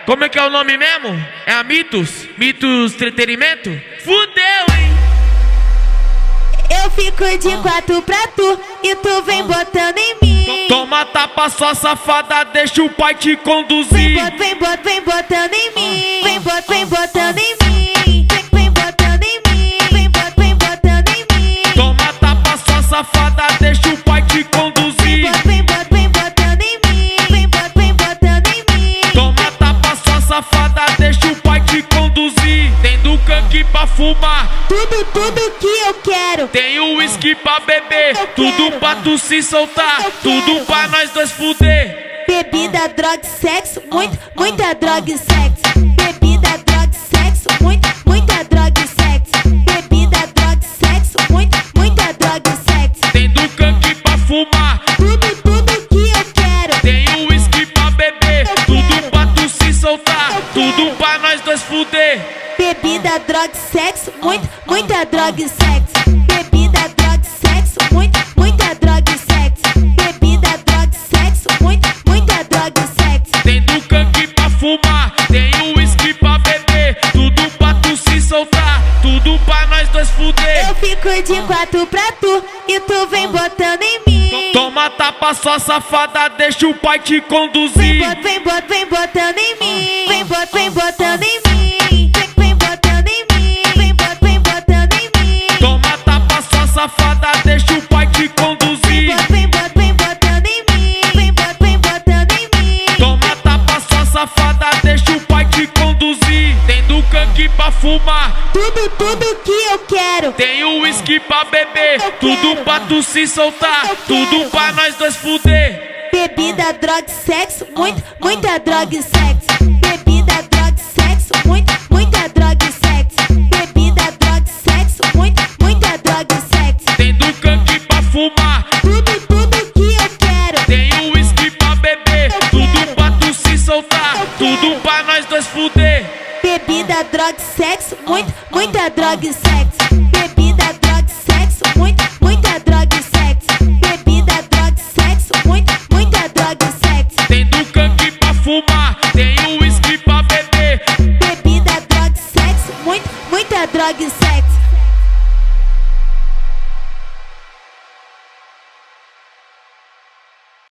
Como é que é o nome mesmo? É a Mitos? Mitos Entretenimento? Fudeu, hein? Eu fico de quatro pra tu e tu vem botando em mim. Toma tapa, sua safada, deixa o pai te conduzir. Vem botando em mim. Vem botando em mim. Vem botando em mim. Vem botando em mim. Toma tapa, sua safada, deixa o pai te conduzir. Vem botando em mim. Vem botando em mim. Toma tapa, sua safada, deixa o pai te conduzir. Tem do canque pra fumar, Tudo que eu quero. tem o uísque pra beber, tudo pra tu se soltar, tudo pra nós dois fuder. Bebida, droga e sexo, muita droga e sexo. Bebida, droga e sexo, muita droga e sexo. Bebida, droga e sexo, muita droga e sexo. Tem do canque pra fumar, Tudo que eu quero. tem o uísque pra beber, tudo pra tu se soltar, tudo pra nós dois fuder. Bebida, droga e sexo, muita droga e sexo. Bebida, droga e sexo, muita droga e sexo. Bebida, droga e sexo, muita droga e sexo. Tem do canque pra fumar, tem o uísque pra beber, tudo pra tu se soltar, tudo pra nós dois fuder. Eu fico de quatro pra tu e tu vem botando em mim. Toma tapa, sua safada, deixa o pai te conduzir. Vem botando em mim. Vem botando em mim. Vem botando em mim. Vem botando em mim. Toma tapa, sua safada, deixa o pai te conduzir. Vem botando em mim. Vem botando em mim. Toma tapa, sua safada, deixa o pai te conduzir. Tem do canque pra fumar, Tudo que eu quero. tem o uísque pra beber, tudo pra tu se soltar, tudo pra nós dois fuder. Bebida, droga e sexo, muita droga e sexo. Bebida, droga e sexo, muita droga e sexo. Bebida, droga e sexo, muita droga e sexo. Tem do canque pra fumar, Tudo que eu quero. tem o uísque pra beber, tudo pra tu se soltar, tudo pra nós dois fuder. Bebida, droga e sexo, muita droga e sexo. Bebida, droga e sexo,